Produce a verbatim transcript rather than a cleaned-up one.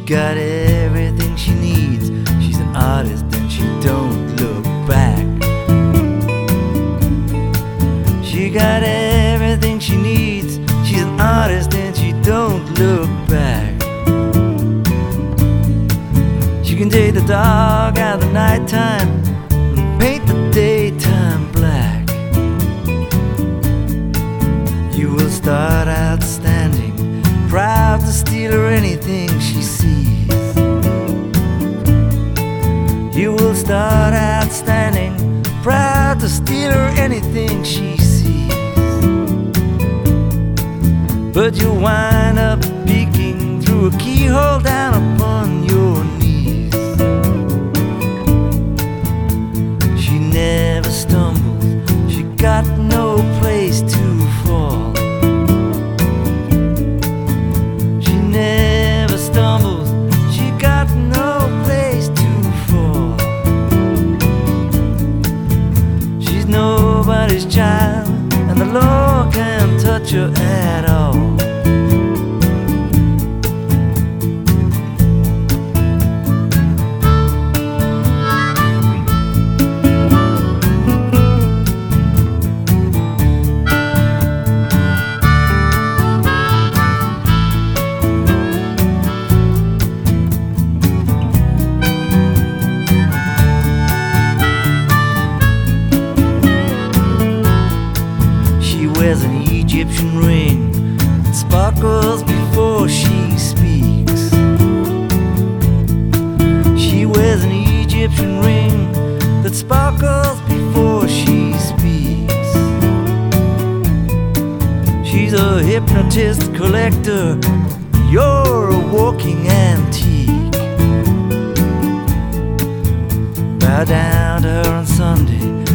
got everything she needs. She's an artist and she don't look back. She got everything she needs. She's an artist and she don't look back. She can take the dark out of the nighttime and paint the daytime black. You will start out standing, proud to steal her anything she sees. You will start out standing, proud to steal her anything she sees. But you'll wind up peeking through a keyhole down upon your knees. She never stumbles, she got no place to fall. She never stumbles, she got no place to fall. She's nobody's child, and the law can't touch her at all. She wears an Egyptian ring that sparkles before she speaks. She wears an Egyptian ring that sparkles before she speaks. She's a hypnotist collector, you're a walking antique. Bow down to her on Sunday,